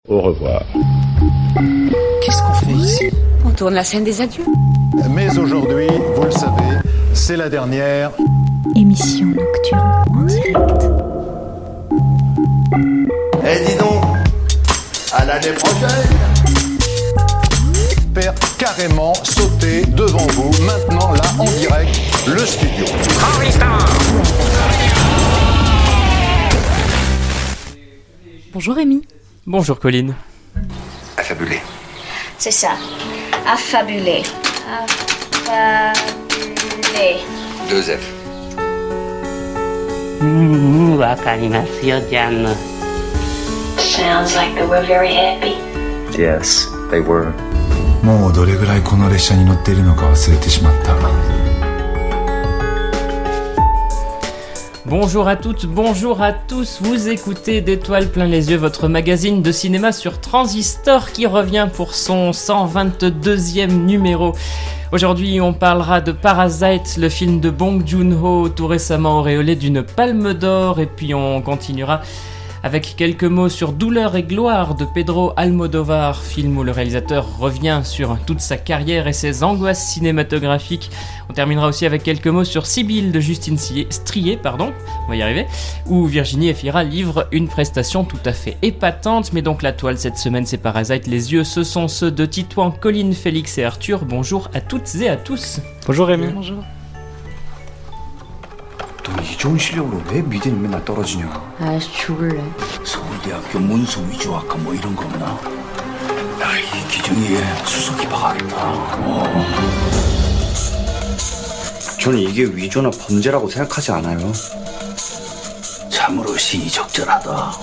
Au revoir. Qu'est-ce qu'on fait ici ? On tourne la scène des adieux. Mais aujourd'hui, vous le savez, c'est la dernière émission nocturne en direct. Eh dis donc, à l'année prochaine. Faire carrément sauter devant vous, maintenant là en direct, le studio. Bonjour Rémi. Bonjour Colline. Affabulé. C'est ça. Affabulé. Affabulé. 2 F. Sounds like they were very happy. Yes, they were. もうどれぐらいこの列車に乗っているのか忘れてしまった。 Bonjour à toutes, bonjour à tous, vous écoutez d'Étoiles plein les yeux, votre magazine de cinéma sur Transistor qui revient pour son 122e numéro. Aujourd'hui, on parlera de Parasite, le film de Bong Joon-ho, tout récemment auréolé d'une palme d'or, et puis on continuera avec quelques mots sur Douleur et gloire de Pedro Almodóvar, film où le réalisateur revient sur toute sa carrière et ses angoisses cinématographiques. On terminera aussi avec quelques mots sur Sibylle de Justine Strié, on va y arriver, où Virginie Efira livre une prestation tout à fait épatante. Mais donc la toile cette semaine, c'est Parasite. Les yeux, ce sont ceux de Titouan, Colline, Félix et Arthur. Bonjour à toutes et à tous. Bonjour Rémi. Bonjour. 너 이 좋은 실력으로 왜 미대는 맨날 떨어지냐? 아, 죽을래. 서울대학교 문서 위조학과 뭐 이런 거 없나? 야, 이 기준이에 수석이 박하겠다. 저는 이게 위조나 범죄라고 생각하지 않아요. 참으로 시의적절하다.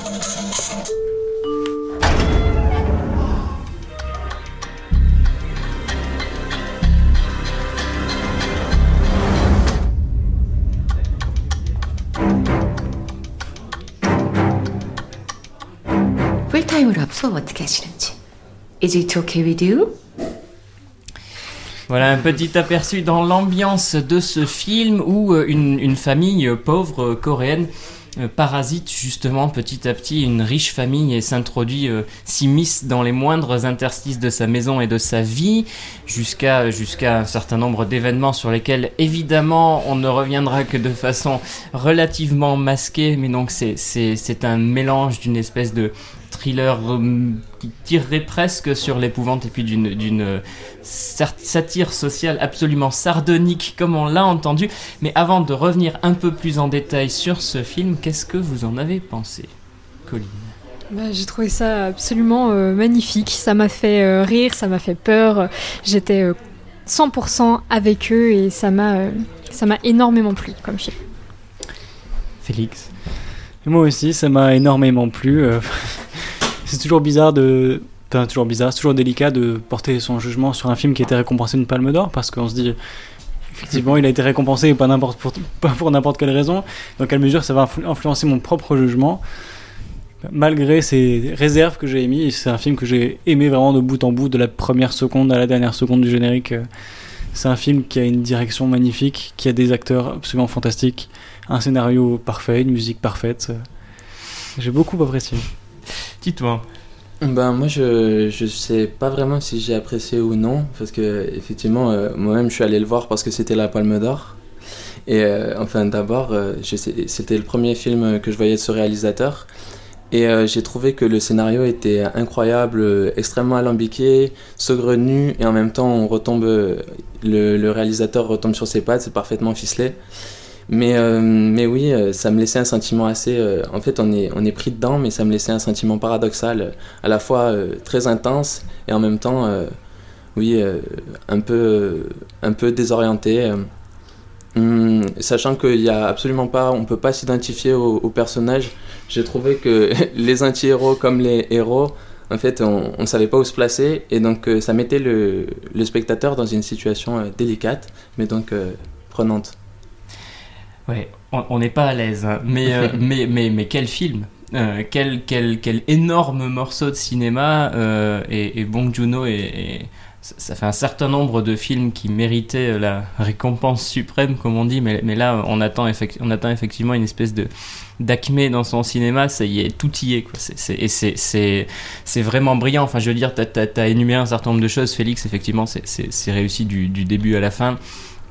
풀타임으로 합숙 어떻게 하시는지. Is it okay with you? Voilà un petit aperçu dans l'ambiance de ce film où une famille pauvre coréenne parasite justement petit à petit une riche famille et s'introduit, s'immisce dans les moindres interstices de sa maison et de sa vie jusqu'à un certain nombre d'événements sur lesquels évidemment on ne reviendra que de façon relativement masquée, mais donc c'est un mélange d'une espèce de thriller qui tirerait presque sur l'épouvante et puis d'une satire sociale absolument sardonique comme on l'a entendu. Mais avant de revenir un peu plus en détail sur ce film, qu'est-ce que vous en avez pensé, Colline ? J'ai trouvé ça absolument magnifique, ça m'a fait rire, ça m'a fait peur, j'étais 100% avec eux et ça m'a énormément plu comme film. Félix ? Moi aussi, ça m'a énormément plu. C'est toujours bizarre c'est toujours délicat de porter son jugement sur un film qui a été récompensé d'une Palme d'Or, parce qu'on se dit, effectivement, il a été récompensé pas pour n'importe quelle raison. Dans quelle mesure ça va influencer mon propre jugement, malgré ces réserves que j'ai émises. C'est un film que j'ai aimé vraiment de bout en bout, de la première seconde à la dernière seconde du générique. C'est un film qui a une direction magnifique, qui a des acteurs absolument fantastiques, un scénario parfait, une musique parfaite. J'ai beaucoup apprécié. Dis-toi. Moi je sais pas vraiment si j'ai apprécié ou non, parce que effectivement moi-même je suis allé le voir parce que c'était la Palme d'Or et d'abord c'était le premier film que je voyais de ce réalisateur et j'ai trouvé que le scénario était incroyable, extrêmement alambiqué, saugrenu, et en même temps on retombe, le réalisateur retombe sur ses pattes, c'est parfaitement ficelé. Mais oui, ça me laissait un sentiment assez... en fait, on est pris dedans, mais ça me laissait un sentiment paradoxal, à la fois très intense et en même temps, un peu désorienté. Sachant qu'il y a absolument pas... On peut pas s'identifier aux personnages. J'ai trouvé que les anti-héros comme les héros, en fait, on ne savait pas où se placer, et donc ça mettait le spectateur dans une situation délicate, mais donc prenante. Ouais, on n'est pas à l'aise, hein. mais quel film, quel énorme morceau de cinéma, et Bong Joon-ho est ça fait un certain nombre de films qui méritaient la récompense suprême, comme on dit, mais là, on atteint effectivement une espèce d'acmé dans son cinéma, ça y est, tout y est, quoi. C'est vraiment brillant. Enfin, je veux dire, t'as énuméré un certain nombre de choses, Félix, effectivement, c'est réussi du début à la fin.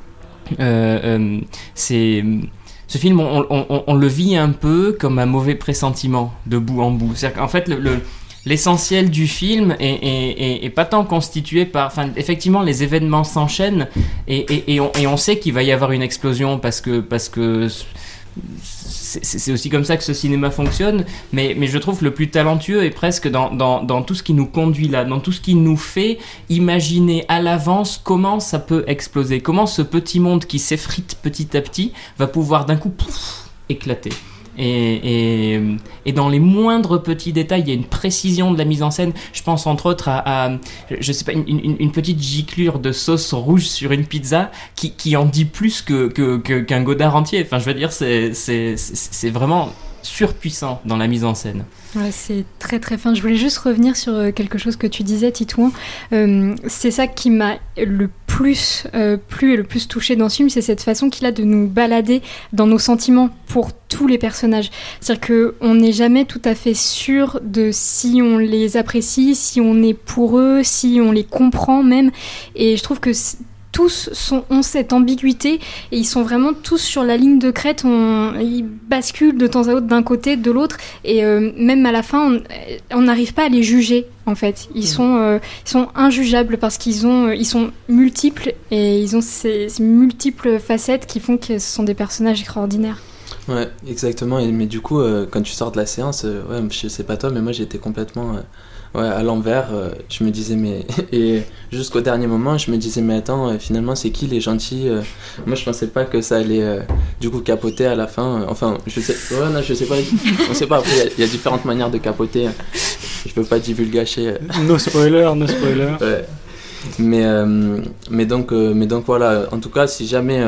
Ce film, on le vit un peu comme un mauvais pressentiment, de bout en bout. C'est-à-dire qu'en fait, l'essentiel du film est pas tant constitué par... Enfin, effectivement, les événements s'enchaînent et on sait qu'il va y avoir une explosion parce que c'est aussi comme ça que ce cinéma fonctionne, mais je trouve que le plus talentueux est presque dans tout ce qui nous conduit là, dans tout ce qui nous fait imaginer à l'avance comment ça peut exploser, comment ce petit monde qui s'effrite petit à petit va pouvoir d'un coup éclater. Et dans les moindres petits détails, il y a une précision de la mise en scène. Je pense entre autres à je sais pas, une petite giclure de sauce rouge sur une pizza qui en dit plus qu'un Godard entier. Enfin, je veux dire, c'est vraiment surpuissant dans la mise en scène. Ouais, c'est très très fin. Je voulais juste revenir sur quelque chose que tu disais, Titouan. C'est ça qui m'a le plus plu et le plus touché dans ce film, c'est cette façon qu'il a de nous balader dans nos sentiments pour tous les personnages. C'est-à-dire qu'on n'est jamais tout à fait sûr de si on les apprécie, si on est pour eux, si on les comprend même. Et je trouve que tous ont cette ambiguïté et ils sont vraiment tous sur la ligne de crête. Ils basculent de temps à autre d'un côté, de l'autre, et même à la fin, on n'arrive pas à les juger. En fait, ils sont injugeables parce ils sont multiples et ils ont ces multiples facettes qui font que ce sont des personnages extraordinaires. Ouais, exactement. Mais du coup, quand tu sors de la séance, je sais pas toi, mais moi j'étais complètement à l'envers. Je me disais, et jusqu'au dernier moment, je me disais, mais attends, finalement, c'est qui les gentils? Moi, je pensais pas que ça allait du coup capoter à la fin. Enfin, je sais pas. On sait pas. Après, il y a différentes manières de capoter. Je peux pas divulgacher. No spoiler. Ouais. Mais donc voilà. En tout cas, si jamais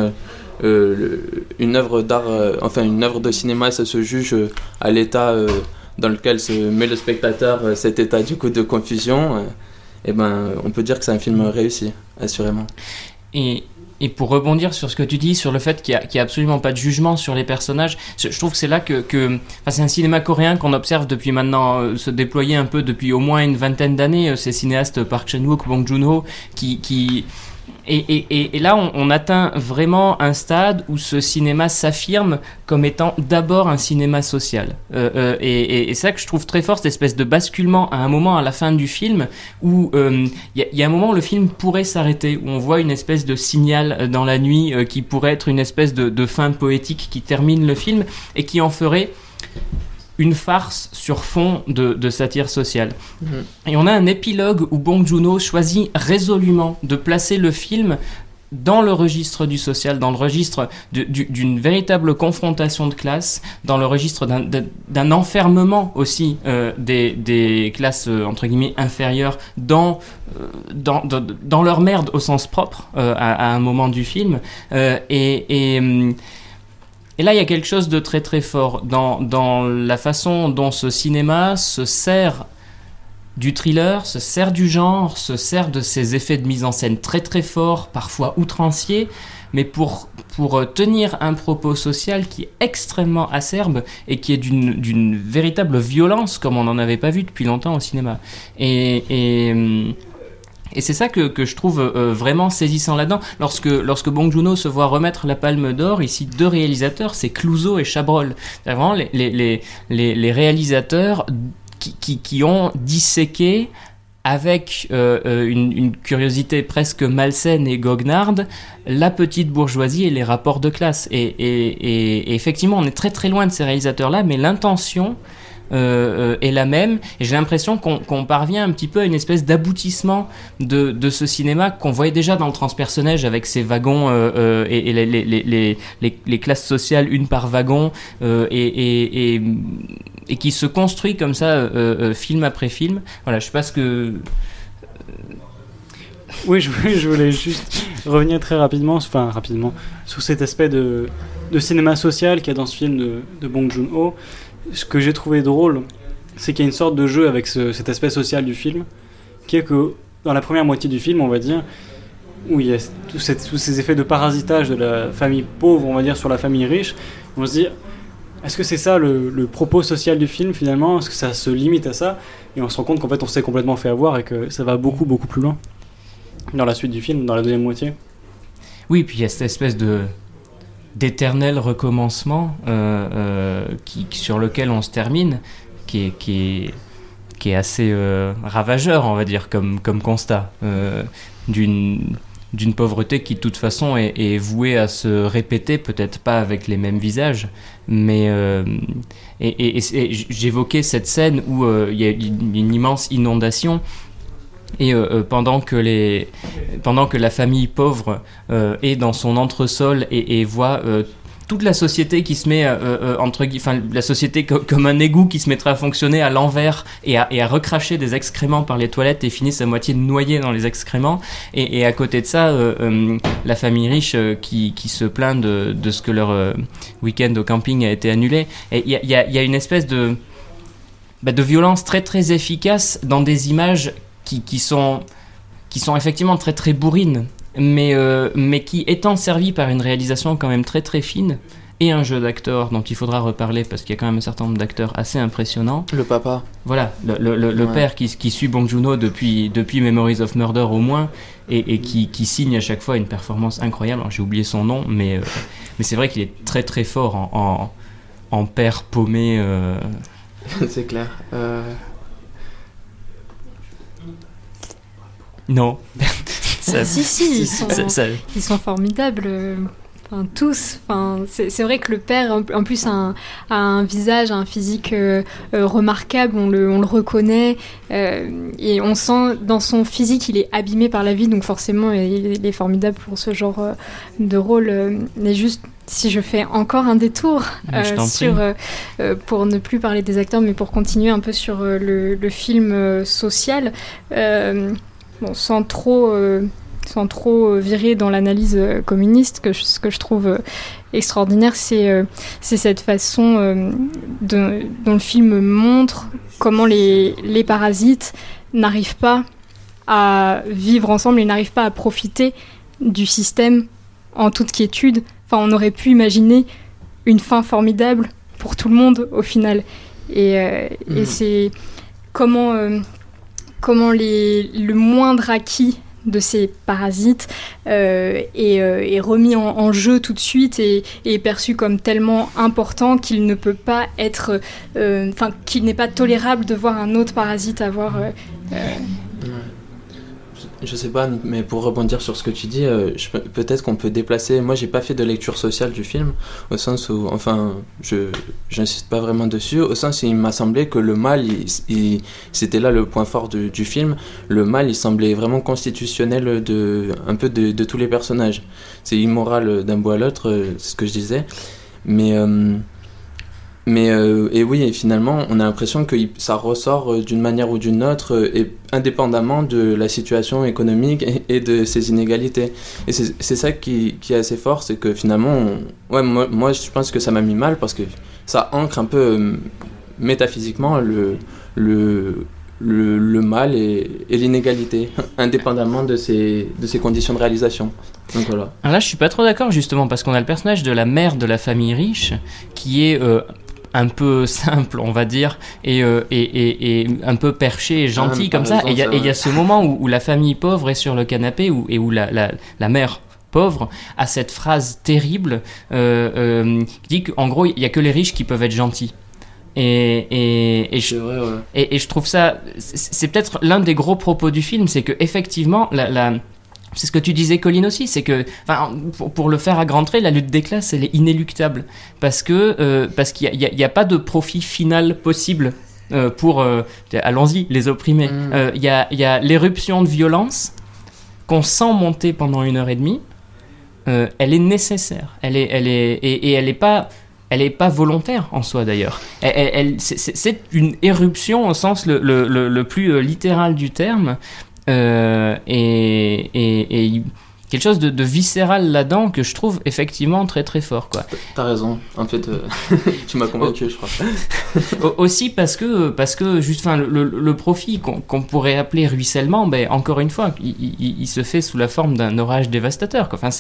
une œuvre d'art, une œuvre de cinéma, ça se juge à l'état dans lequel se met le spectateur, cet état du coup de confusion, on peut dire que c'est un film réussi, assurément. Et pour rebondir sur ce que tu dis, sur le fait qu'il y a absolument pas de jugement sur les personnages, je trouve que c'est là que c'est un cinéma coréen qu'on observe depuis maintenant, se déployer un peu depuis au moins une vingtaine d'années, ces cinéastes Park Chan-wook, Bong Joon-ho, et là on atteint vraiment un stade où ce cinéma s'affirme comme étant d'abord un cinéma social, et c'est ça que je trouve très fort, cette espèce de basculement à un moment à la fin du film où il y a un moment où le film pourrait s'arrêter, où on voit une espèce de signal dans la nuit qui pourrait être une espèce de fin poétique qui termine le film et qui en ferait une farce sur fond de satire sociale. Et on a un épilogue où Bong Joon-ho choisit résolument de placer le film dans le registre du social, dans le registre d'une véritable confrontation de classe, dans le registre d'un enfermement aussi des classes entre guillemets inférieures dans leur merde au sens propre à un moment du film, et là, il y a quelque chose de très très fort dans la façon dont ce cinéma se sert du thriller, se sert du genre, se sert de ces effets de mise en scène très très forts, parfois outranciers, mais pour tenir un propos social qui est extrêmement acerbe et qui est d'une véritable violence comme on n'en avait pas vu depuis longtemps au cinéma. Et c'est ça que je trouve vraiment saisissant là-dedans. Lorsque Bong Joon-ho se voit remettre la Palme d'Or, ici deux réalisateurs, c'est Clouzot et Chabrol. C'est vraiment les réalisateurs qui ont disséqué avec une curiosité presque malsaine et goguenarde la petite bourgeoisie et les rapports de classe. Et effectivement, on est très très loin de ces réalisateurs-là, mais l'intention est la même, et j'ai l'impression qu'on parvient un petit peu à une espèce d'aboutissement de ce cinéma qu'on voyait déjà dans le transpersonnage avec ses wagons et les classes sociales une par wagon, et qui se construit comme ça film après film. Voilà, je sais pas ce que... Oui, je voulais juste revenir très rapidement sur cet aspect de cinéma social qu'il y a dans ce film de Bong Joon-ho. Ce que j'ai trouvé drôle, c'est qu'il y a une sorte de jeu avec cet aspect social du film, qui est que dans la première moitié du film, on va dire, où il y a tous ces effets de parasitage de la famille pauvre, on va dire, sur la famille riche, on se dit, est-ce que c'est ça le propos social du film finalement ? Est-ce que ça se limite à ça ? Et on se rend compte qu'en fait on s'est complètement fait avoir et que ça va beaucoup beaucoup plus loin dans la suite du film, dans la deuxième moitié. Oui, puis il y a cette espèce d'éternel recommencement sur lequel on se termine, qui est assez ravageur, on va dire, comme constat, d'une pauvreté qui de toute façon est vouée à se répéter, peut-être pas avec les mêmes visages, mais et j'évoquais cette scène où il y a une immense inondation, et pendant que la famille pauvre est dans son entresol et voit toute la société qui se met la société comme un égout qui se mettrait à fonctionner à l'envers et à recracher des excréments par les toilettes et finissent à moitié noyés dans les excréments, et à côté de ça la famille riche qui se plaint de ce que leur week-end au camping a été annulé, et il y a une espèce de violence très très efficace dans des images qui sont effectivement très très bourrines, mais qui, étant servi par une réalisation quand même très très fine et un jeu d'acteurs dont il faudra reparler parce qu'il y a quand même un certain nombre d'acteurs assez impressionnants. Le papa. Voilà, le père qui suit Bong Joon-ho depuis Memories of Murder au moins, et qui signe à chaque fois une performance incroyable. Alors, j'ai oublié son nom, mais c'est vrai qu'il est très très fort en père paumé. C'est clair. Non. Si, ils sont formidables. Tous. C'est vrai que le père, en plus, a un visage, un physique remarquable. On le reconnaît, et on sent dans son physique, il est abîmé par la vie, donc forcément, il est formidable pour ce genre de rôle. Mais juste, si je fais encore un détour pour ne plus parler des acteurs, mais pour continuer un peu sur le film social. Sans trop virer dans l'analyse communiste, ce que je trouve extraordinaire, c'est cette façon dont le film montre comment les parasites n'arrivent pas à vivre ensemble et n'arrivent pas à profiter du système en toute quiétude. Enfin, on aurait pu imaginer une fin formidable pour tout le monde au final. Et c'est comment le moindre acquis de ces parasites est remis en jeu tout de suite et est perçu comme tellement important qu'il ne peut pas être... qu'il n'est pas tolérable de voir un autre parasite avoir... Je sais pas, mais pour rebondir sur ce que tu dis, peut-être qu'on peut déplacer... Moi, j'ai pas fait de lecture sociale du film, au sens où... Enfin, j'insiste pas vraiment dessus, au sens où il m'a semblé que le mal, c'était là le point fort du film. Le mal, il semblait vraiment constitutionnel un peu de tous les personnages. C'est immoral d'un bout à l'autre, c'est ce que je disais. Et oui, et finalement, on a l'impression que ça ressort d'une manière ou d'une autre, et indépendamment de la situation économique et de ces inégalités. Et c'est ça qui est assez fort, c'est que finalement, moi je pense que ça m'a mis mal parce que ça ancre un peu métaphysiquement le mal et l'inégalité, indépendamment de ces conditions de réalisation. Donc voilà. Alors là, je suis pas trop d'accord justement parce qu'on a le personnage de la mère de la famille riche qui est un peu simple, on va dire, et un peu perché et gentil comme ça. Et il y a ce moment où la famille pauvre est sur le canapé où la mère pauvre a cette phrase terrible qui dit qu'en gros, il y a que les riches qui peuvent être gentils. Et je trouve ça, c'est peut-être l'un des gros propos du film, c'est que effectivement c'est ce que tu disais, Colin, aussi, c'est que, pour le faire à grands traits, la lutte des classes, elle est inéluctable, parce qu'il y a pas de profit final possible pour, allons-y, les opprimés. Il y a l'éruption de violence qu'on sent monter pendant 1h30. Elle est nécessaire. Elle est pas volontaire en soi d'ailleurs. C'est une éruption au sens le plus littéral du terme. Et quelque chose de viscéral là-dedans que je trouve effectivement très très fort, quoi. T'as raison, en fait, tu m'as convaincu, je crois. Aussi parce que juste, le profit qu'on pourrait appeler ruissellement, ben, encore une fois, il se fait sous la forme d'un orage dévastateur, quoi. Enfin,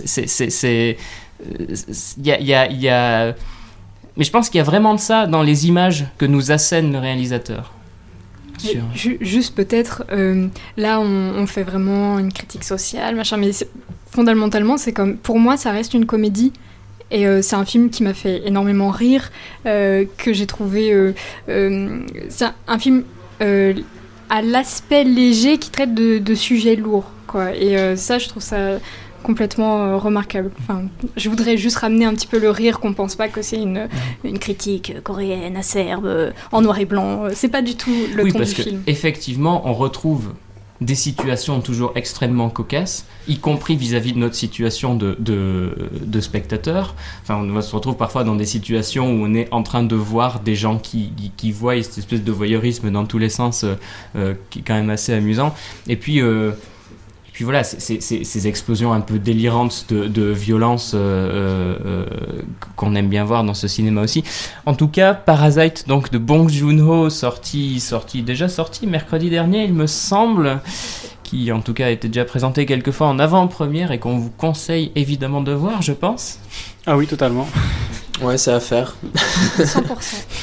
il y a... Mais je pense qu'il y a vraiment de ça dans les images que nous assène le réalisateur. Juste peut-être, là on fait vraiment une critique sociale, machin, mais fondamentalement c'est comme, pour moi ça reste une comédie et c'est un film qui m'a fait énormément rire, que j'ai trouvé, c'est un film à l'aspect léger qui traite de sujets lourds, quoi, et ça je trouve ça complètement remarquable. Enfin, je voudrais juste ramener un petit peu le rire, qu'on pense pas que c'est une critique coréenne, acerbe, en noir et blanc. C'est pas du tout le ton du film. Oui, parce qu'effectivement, on retrouve des situations toujours extrêmement cocasses, y compris vis-à-vis de notre situation de spectateur. Enfin, on se retrouve parfois dans des situations où on est en train de voir des gens qui voient cette espèce de voyeurisme dans tous les sens, qui est quand même assez amusant. Et puis voilà, ces explosions un peu délirantes de violence qu'on aime bien voir dans ce cinéma aussi. En tout cas, Parasite, donc de Bong Joon-ho, sorti mercredi dernier, il me semble, qui en tout cas a été déjà présenté quelques fois en avant-première et qu'on vous conseille évidemment de voir, je pense. Ah oui, totalement. Ouais, c'est à faire. 100%.